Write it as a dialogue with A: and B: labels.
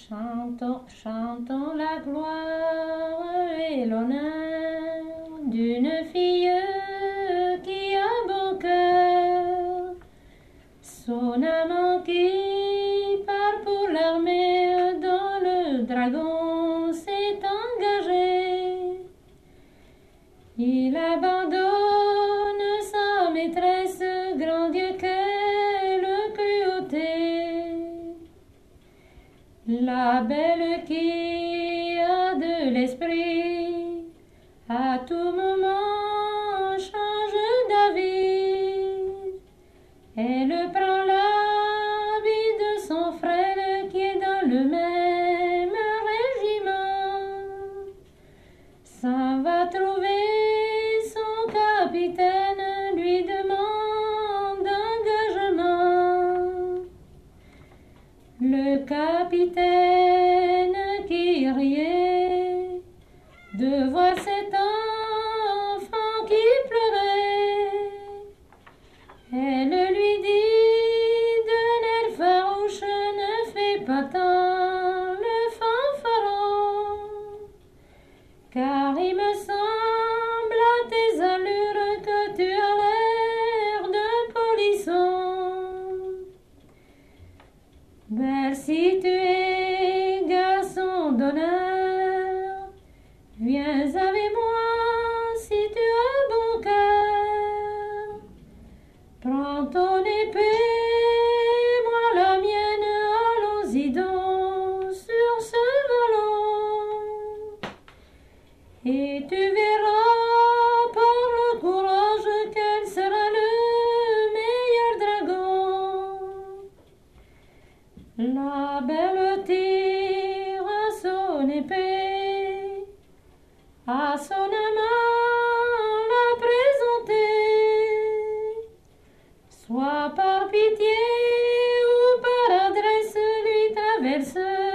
A: Chantons, chantons la gloire et l'honneur d'une fille qui a bon cœur. Son amant qui part pour l'armée dont le dragon s'est engagé. Il abandonne sa maîtresse, grand Dieu, quelle cruauté. La belle qui a de l'esprit, à tout moment change d'avis. Elle prend l'habit de son frère qui est dans le même régiment. S'en va trouver son capitaine, lui demande engagement. Le capitaine qui riait de voir cet enfant qui pleurait. Elle lui dit d'un air farouche, ne fais pas tant le fanfaron, car il me semble à tes allures que tu as l'air d'un polisson. Belle, si tu es garçon d'honneur, viens avec moi si tu as bon cœur. Prends ton épée, moi la mienne, allons-y donc sur ce ballon. Et tu verras par le courage quel sera le meilleur dragon. La belle tire son épée à son amant l'a présentée. Soit par pitié ou par adresse lui traverse